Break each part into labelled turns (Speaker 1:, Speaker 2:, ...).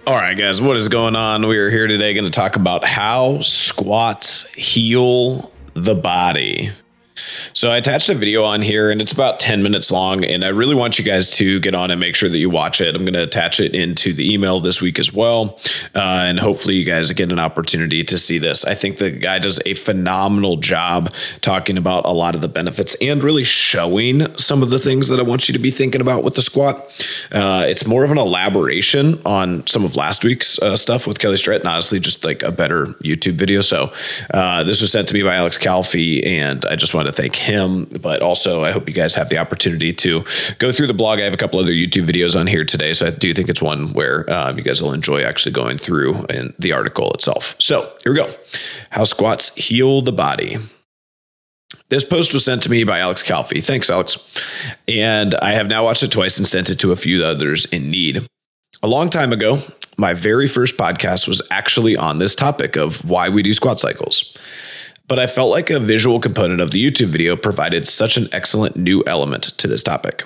Speaker 1: All right, guys, what is going on? We are here today going to talk about how squats heal the body. So I attached a video on here and it's about 10 minutes long, and I really want you guys to get on and make sure that you watch it. I'm going to attach it into the email this week as well. And hopefully you guys get an opportunity to see this. I think the guy does a phenomenal job talking about a lot of the benefits and really showing some of the things that I want you to be thinking about with the squat. It's more of an elaboration on some of last week's stuff with Kelly Starrett, and honestly, just like a better YouTube video. So this was sent to me by Alex Calfee, and I just want to thank him, but also I hope you guys have the opportunity to go through the blog. I have a couple other YouTube videos on here today, so I do think it's one where you guys will enjoy actually going through in the article itself. So here we go. How squats heal the body. This post was sent to me by Alex Calfee. Thanks, Alex. And I have now watched it twice and sent it to a few others in need. A long time ago, my very first podcast was actually on this topic of why we do squat cycles. But I felt like a visual component of the YouTube video provided such an excellent new element to this topic.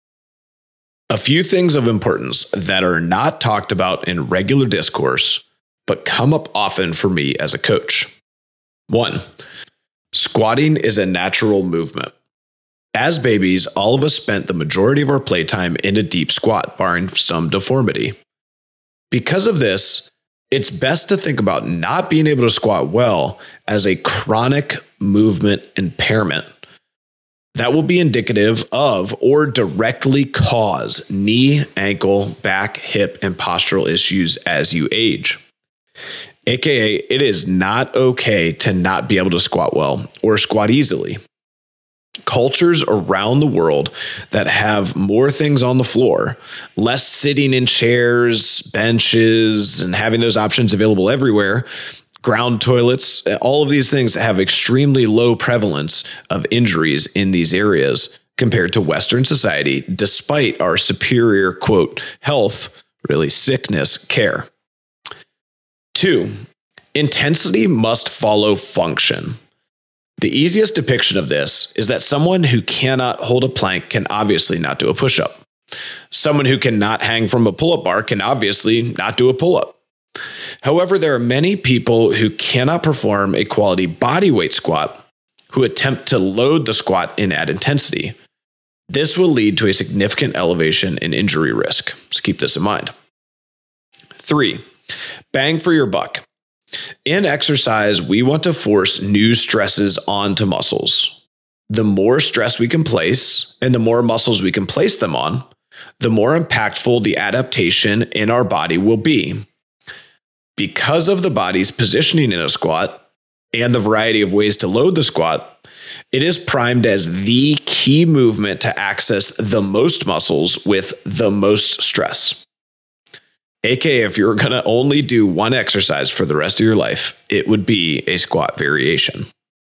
Speaker 1: A few things of importance that are not talked about in regular discourse, but come up often for me as a coach. 1, squatting is a natural movement. As babies, all of us spent the majority of our playtime in a deep squat, barring some deformity. Because of this, it's best to think about not being able to squat well as a chronic movement impairment that will be indicative of or directly cause knee, ankle, back, hip, and postural issues as you age. AKA, it is not okay to not be able to squat well or squat easily. Cultures around the world that have more things on the floor, less sitting in chairs, benches, and having those options available everywhere, ground toilets, all of these things have extremely low prevalence of injuries in these areas compared to Western society, despite our superior, quote, health, really sickness care. 2, intensity must follow function. The easiest depiction of this is that someone who cannot hold a plank can obviously not do a push-up. Someone who cannot hang from a pull-up bar can obviously not do a pull-up. However, there are many people who cannot perform a quality body weight squat who attempt to load the squat and add intensity. This will lead to a significant elevation in injury risk. So keep this in mind. 3, bang for your buck. In exercise, we want to force new stresses onto muscles. The more stress we can place and the more muscles we can place them on, the more impactful the adaptation in our body will be. Because of the body's positioning in a squat and the variety of ways to load the squat, it is primed as the key movement to access the most muscles with the most stress. AKA, if you're going to only do one exercise for the rest of your life, it would be a squat variation.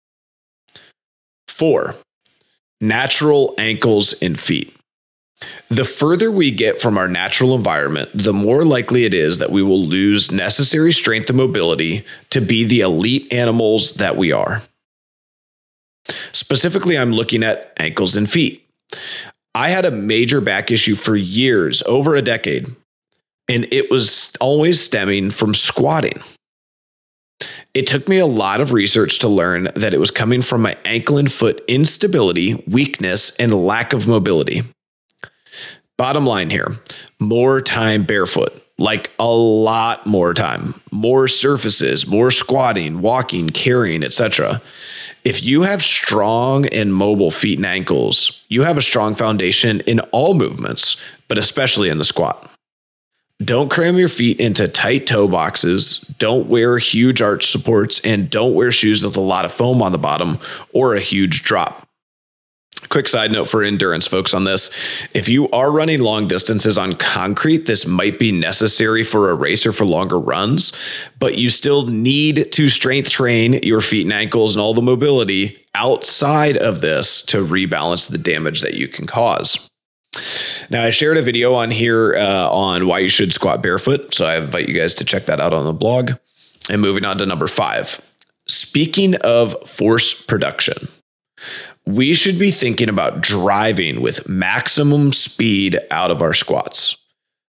Speaker 1: 4, natural ankles and feet. The further we get from our natural environment, the more likely it is that we will lose necessary strength and mobility to be the elite animals that we are. Specifically, I'm looking at ankles and feet. I had a major back issue for years, over a decade. And it was always stemming from squatting. It took me a lot of research to learn that it was coming from my ankle and foot instability, weakness, and lack of mobility. Bottom line here, more time barefoot, like a lot more time, more surfaces, more squatting, walking, carrying, etc. If you have strong and mobile feet and ankles, you have a strong foundation in all movements, but especially in the squat. Don't cram your feet into tight toe boxes, don't wear huge arch supports, and don't wear shoes with a lot of foam on the bottom or a huge drop. Quick side note for endurance folks on this. If you are running long distances on concrete, this might be necessary for a race or for longer runs, but you still need to strength train your feet and ankles and all the mobility outside of this to rebalance the damage that you can cause. Now, I shared a video on here on why you should squat barefoot, so I invite you guys to check that out on the blog. And moving on to number 5. Speaking of force production, we should be thinking about driving with maximum speed out of our squats.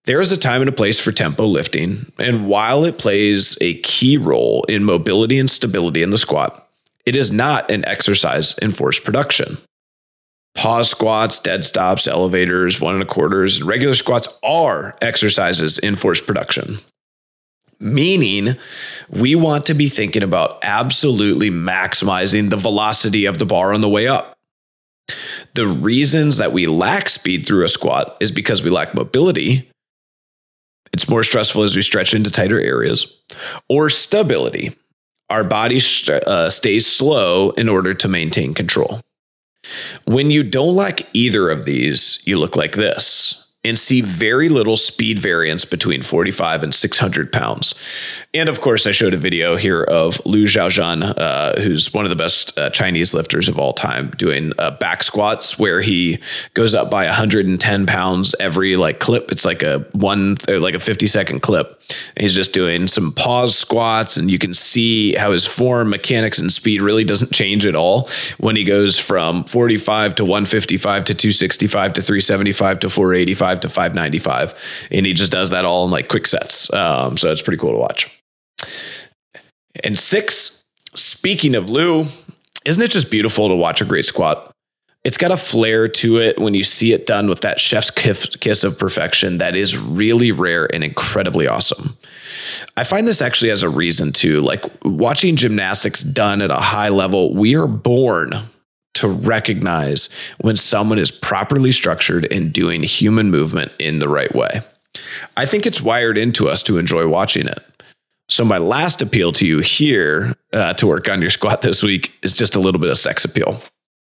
Speaker 1: There is a time and a place for tempo lifting, and while it plays a key role in mobility and stability in the squat, it is not an exercise in force production. Pause squats, dead stops, elevators, 1 1/4s, and regular squats are exercises in force production. Meaning, we want to be thinking about absolutely maximizing the velocity of the bar on the way up. The reasons that we lack speed through a squat is because we lack mobility. It's more stressful as we stretch into tighter areas, or stability. Our body stays slow in order to maintain control. When you don't lack either of these, you look like this and see very little speed variance between 45 and 600 pounds. And of course, I showed a video here of Liu Xiaozhan, who's one of the best Chinese lifters of all time, doing back squats where he goes up by 110 pounds every clip. It's like a 50-second clip. And he's just doing some pause squats, and you can see how his form, mechanics, and speed really doesn't change at all when he goes from 45 to 155 to 265 to 375 to 485 to 595, and he just does that all in quick sets. So it's pretty cool to watch. And 6, speaking of Liu, isn't it just beautiful to watch a great squat? It's got a flair to it when you see it done with that chef's kiss of perfection that is really rare and incredibly awesome. I find this actually as a reason too, watching gymnastics done at a high level, we are born to recognize when someone is properly structured and doing human movement in the right way. I think it's wired into us to enjoy watching it. So my last appeal to you here to work on your squat this week is just a little bit of sex appeal.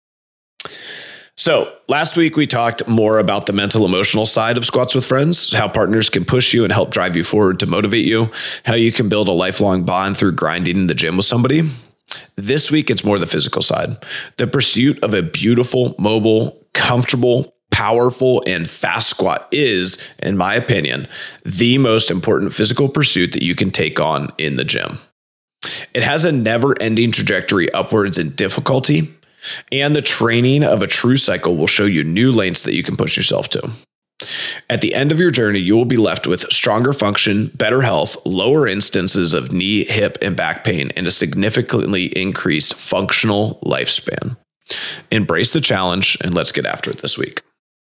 Speaker 1: So last week we talked more about the mental emotional side of squats with friends, how partners can push you and help drive you forward to motivate you, how you can build a lifelong bond through grinding in the gym with somebody. This week, it's more the physical side. The pursuit of a beautiful, mobile, comfortable, powerful, and fast squat is, in my opinion, the most important physical pursuit that you can take on in the gym. It has a never-ending trajectory upwards in difficulty, and the training of a true cycle will show you new lengths that you can push yourself to. At the end of your journey, you will be left with stronger function, better health, lower instances of knee, hip, and back pain, and a significantly increased functional lifespan. Embrace the challenge, and let's get after it this week.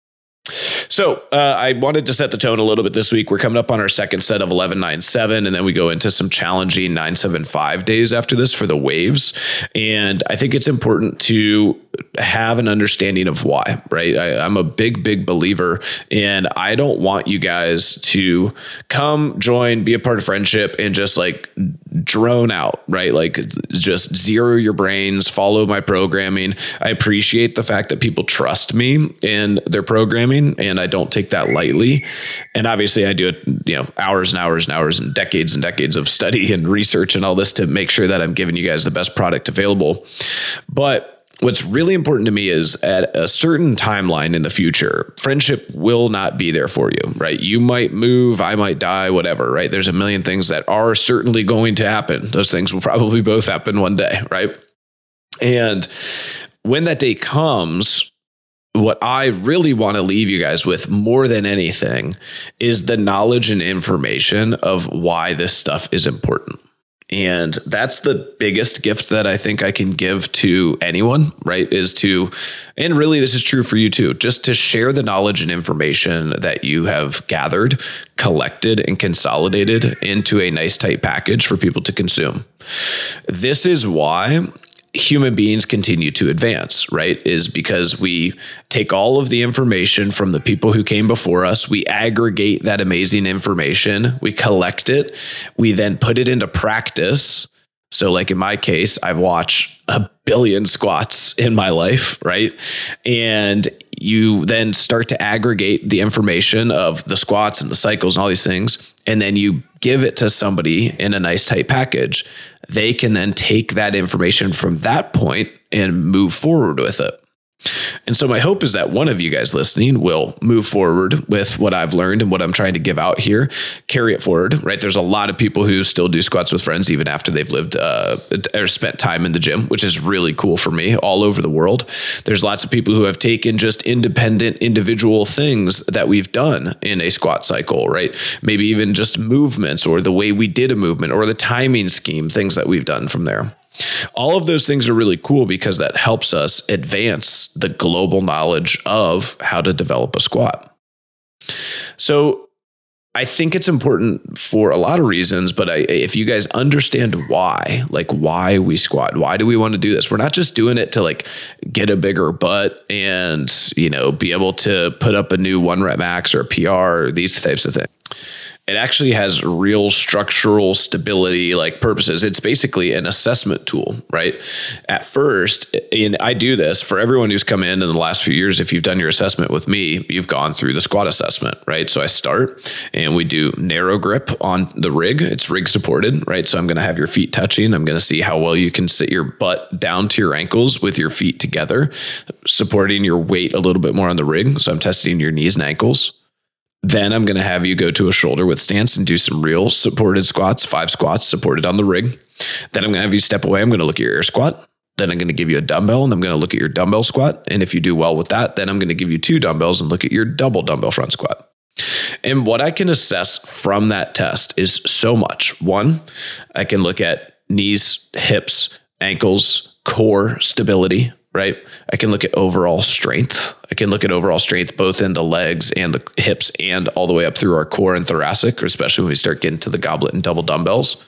Speaker 1: So I wanted to set the tone a little bit this week. We're coming up on our second set of 11-9-7, and then we go into some challenging 9-7-5 days after this for the waves. And I think it's important to have an understanding of why, right? I'm a big believer, and I don't want you guys to come, join, be a part of friendship, and just drone out, right? Just zero your brains, follow my programming. I appreciate the fact that people trust me in their programming, and I don't take that lightly. And obviously I do it, hours and hours and hours and decades of study and research and all this to make sure that I'm giving you guys the best product available. But what's really important to me is at a certain timeline in the future, friendship will not be there for you, right? You might move, I might die, whatever, right? There's a million things that are certainly going to happen. Those things will probably both happen one day, right? And when that day comes, what I really want to leave you guys with more than anything is the knowledge and information of why this stuff is important. And that's the biggest gift that I think I can give to anyone, right? And really this is true for you too, just to share the knowledge and information that you have gathered, collected, and consolidated into a nice tight package for people to consume. This is why human beings continue to advance, right? Is because we take all of the information from the people who came before us, we aggregate that amazing information, we collect it, we then put it into practice. So in my case, I've watched 1 billion squats in my life, right? And you then start to aggregate the information of the squats and the cycles and all these things, and then you give it to somebody in a nice tight package. They can then take that information from that point and move forward with it. And so my hope is that one of you guys listening will move forward with what I've learned and what I'm trying to give out here, carry it forward, right? There's a lot of people who still do squats with friends even after they've lived or spent time in the gym, which is really cool for me all over the world. There's lots of people who have taken just independent individual things that we've done in a squat cycle, right? Maybe even just movements or the way we did a movement or the timing scheme, things that we've done from there. All of those things are really cool because that helps us advance the global knowledge of how to develop a squat. So I think it's important for a lot of reasons, but if you guys understand why, like why we squat, why do we want to do this? We're not just doing it to like get a bigger butt and, be able to put up a new 1 rep max or a PR or these types of things. It actually has real structural stability like purposes. It's basically an assessment tool, right? At first, and I do this for everyone who's come in the last few years. If you've done your assessment with me, you've gone through the squat assessment, right? So I start and we do narrow grip on the rig. It's rig supported, right? So I'm going to have your feet touching. I'm going to see how well you can sit your butt down to your ankles with your feet together, supporting your weight a little bit more on the rig. So I'm testing your knees and ankles. Then I'm going to have you go to a shoulder width stance and do some real supported squats, 5 squats supported on the rig. Then I'm going to have you step away. I'm going to look at your air squat. Then I'm going to give you a dumbbell and I'm going to look at your dumbbell squat. And if you do well with that, then I'm going to give you 2 dumbbells and look at your double dumbbell front squat. And what I can assess from that test is so much. One, I can look at knees, hips, ankles, core stability, right? I can look at overall strength. I can look at overall strength both in the legs and the hips and all the way up through our core and thoracic, especially when we start getting to the goblet and double dumbbells.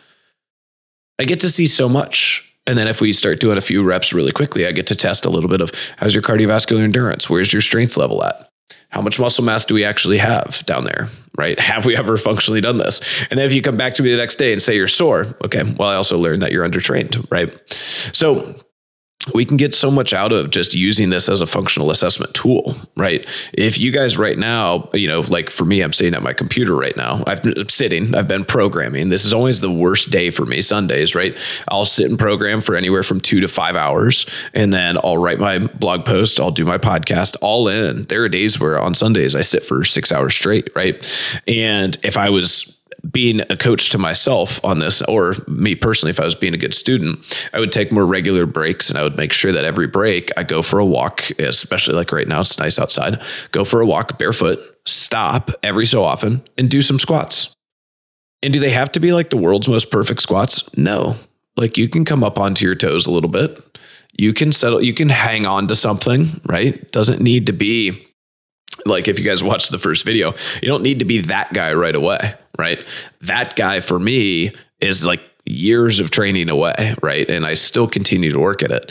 Speaker 1: I get to see so much. And then if we start doing a few reps really quickly, I get to test a little bit of how's your cardiovascular endurance? Where's your strength level at? How much muscle mass do we actually have down there, right? Have we ever functionally done this? And then if you come back to me the next day and say you're sore, okay, well, I also learned that you're undertrained, right? So we can get so much out of just using this as a functional assessment tool, right? If you guys right now, like for me, I'm sitting at my computer right now. I've been programming. This is always the worst day for me, Sundays, right? I'll sit and program for anywhere from 2 to 5 hours. And then I'll write my blog post. I'll do my podcast all in. There are days where on Sundays I sit for 6 hours straight, right? And if I was being a coach to myself on this, or me personally, if I was being a good student, I would take more regular breaks and I would make sure that every break I go for a walk, especially like right now, it's nice outside, go for a walk barefoot, stop every so often and do some squats. And do they have to be like the world's most perfect squats? No. Like you can come up onto your toes a little bit. You can settle, you can hang on to something, right? It doesn't need to be like, if you guys watched the first video, you don't need to be that guy right away, right? That guy for me is like years of training away, right? And I still continue to work at it.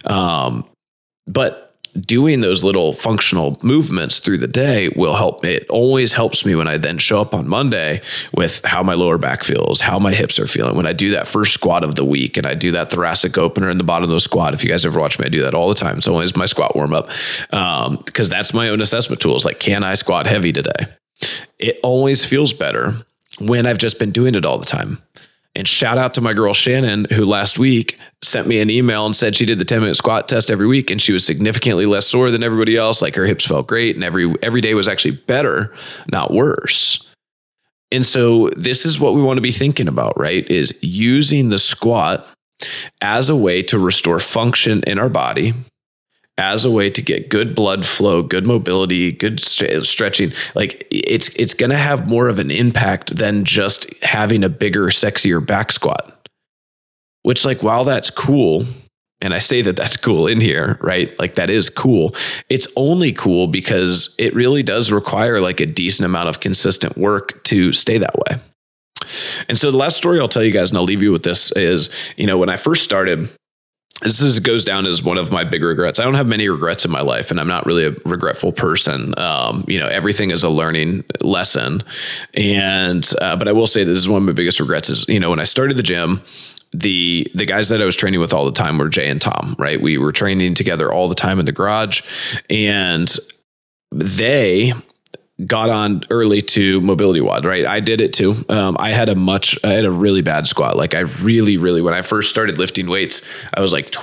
Speaker 1: But doing those little functional movements through the day will help. It always helps me when I then show up on Monday with how my lower back feels, how my hips are feeling. When I do that first squat of the week and I do that thoracic opener in the bottom of the squat, if you guys ever watch me, I do that all the time. It's always my squat warm up because that's my own assessment tool. It's like, can I squat heavy today? It always feels better when I've just been doing it all the time. And shout out to my girl Shannon, who last week sent me an email and said she did the 10-minute squat test every week and she was significantly less sore than everybody else. Like her hips felt great and every day was actually better, not worse. And so this is what we want to be thinking about, right? Is using the squat as a way to restore function in our body, as a way to get good blood flow, good mobility, good stretching. Like it's going to have more of an impact than just having a bigger, sexier back squat, which like, while that's cool. And I say that that's cool in here, right? Like that is cool. It's only cool because it really does require like a decent amount of consistent work to stay that way. And so the last story I'll tell you guys, and I'll leave you with this is, when I first started, this goes down as one of my big regrets. I don't have many regrets in my life, and I'm not really a regretful person. Everything is a learning lesson. And, but I will say this is one of my biggest regrets is, when I started the gym, the guys that I was training with all the time were Jay and Tom, right? We were training together all the time in the garage, and they got on early to mobility WOD, right? I did it too. I had a really bad squat. Like I really, when I first started lifting weights, I was like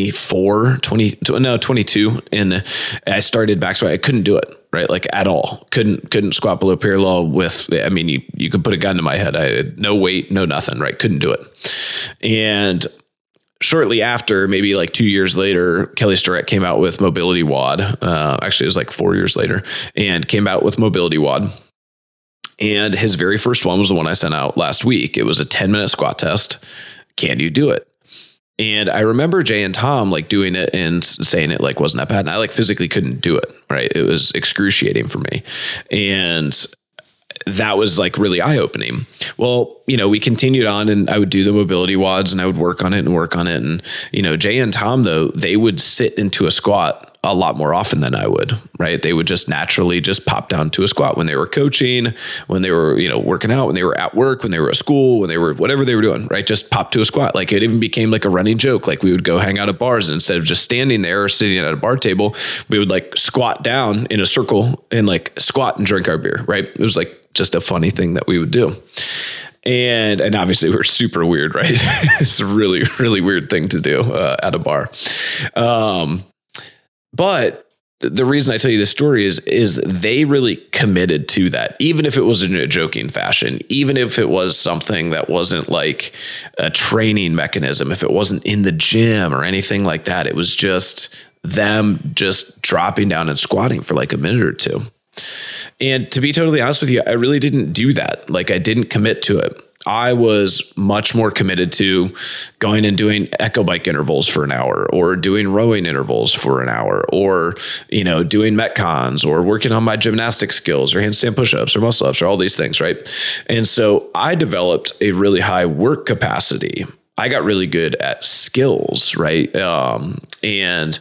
Speaker 1: 22. And I started back squat. I couldn't do it, right? Like at all. Couldn't squat below parallel with, I mean, you could put a gun to my head. I had no weight, no nothing, right? Couldn't do it. And shortly after, maybe like 2 years later, Kelly Starrett came out with mobility WOD. Actually, it was like 4 years later, and came out with mobility WOD. And his very first one was the one I sent out last week. It was a 10-minute squat test. Can you do it? And I remember Jay and Tom like doing it and saying it like wasn't that bad. And I like physically couldn't do it. Right. It was excruciating for me. And that was like really eye-opening. Well, we continued on, and I would do the mobility WODs, and I would work on it. And, Jay and Tom, though, they would sit into a squat a lot more often than I would, right? They would just naturally just pop down to a squat when they were coaching, when they were, working out, when they were at work, when they were at school, when they were, whatever they were doing, right? Just pop to a squat. Like it even became like a running joke. Like we would go hang out at bars, and instead of just standing there or sitting at a bar table, we would like squat down in a circle and like squat and drink our beer, right? It was like just a funny thing that we would do. And obviously we're super weird, right? It's a really, really weird thing to do at a bar. But the reason I tell you this story is they really committed to that, even if it was in a joking fashion, even if it was something that wasn't like a training mechanism, if it wasn't in the gym or anything like that. It was just them just dropping down and squatting for like a minute or two. And to be totally honest with you, I really didn't do that. Like I didn't commit to it. I was much more committed to going and doing echo bike intervals for an hour, or doing rowing intervals for an hour, or, doing Metcons, or working on my gymnastic skills, or handstand push-ups, or muscle ups, or all these things. Right. And so I developed a really high work capacity. I got really good at skills. Right. And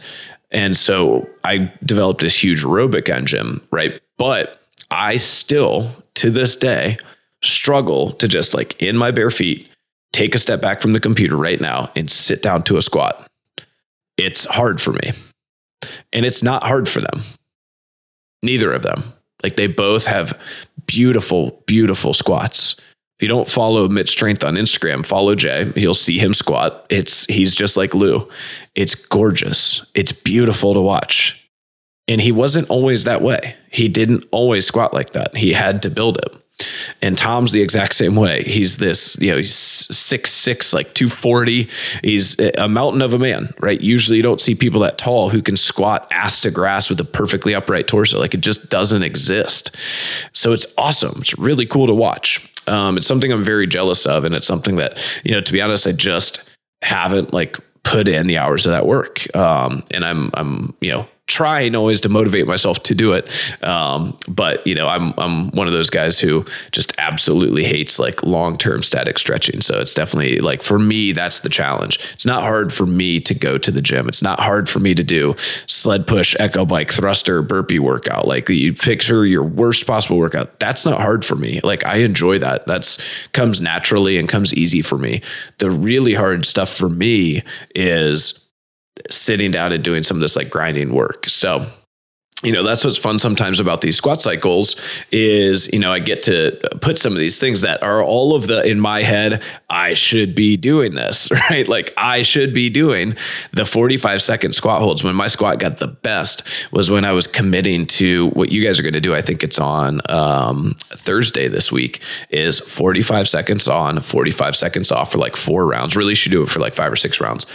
Speaker 1: so I developed this huge aerobic engine. Right. But I still, to this day, struggle to just like in my bare feet, take a step back from the computer right now and sit down to a squat. It's hard for me, and it's not hard for them. Neither of them. Like they both have beautiful, beautiful squats. If you don't follow Mitch Strength on Instagram, follow Jay. You'll see him squat. He's just like Lou. It's gorgeous. It's beautiful to watch. And he wasn't always that way. He didn't always squat like that. He had to build it. And Tom's the exact same way. He's this, he's 6'6", like 240. He's a mountain of a man, right? Usually you don't see people that tall who can squat ass to grass with a perfectly upright torso. Like it just doesn't exist. So it's awesome. It's really cool to watch. It's something I'm very jealous of. And it's something that, to be honest, I just haven't like put in the hours of that work. And I'm trying always to motivate myself to do it. But I'm one of those guys who just absolutely hates like long-term static stretching. So it's definitely like, for me, that's the challenge. It's not hard for me to go to the gym. It's not hard for me to do sled push, echo bike, thruster, burpee workout. Like you picture your worst possible workout. That's not hard for me. Like I enjoy that. That's comes naturally and comes easy for me. The really hard stuff for me is sitting down and doing some of this like grinding work. So, that's what's fun sometimes about these squat cycles is, I get to put some of these things that are all of in my head, I should be doing this, right? Like I should be doing the 45-second squat holds. When my squat got the best was when I was committing to what you guys are going to do. I think it's on Thursday this week, is 45 seconds on, 45 seconds off for like 4 rounds. Really should do it for like 5 or 6 rounds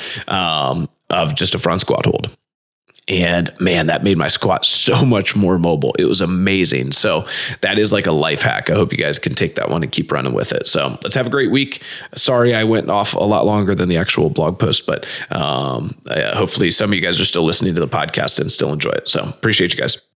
Speaker 1: of just a front squat hold. And man, that made my squat so much more mobile. It was amazing. So that is like a life hack. I hope you guys can take that one and keep running with it. So let's have a great week. Sorry, I went off a lot longer than the actual blog post, but hopefully some of you guys are still listening to the podcast and still enjoy it. So appreciate you guys.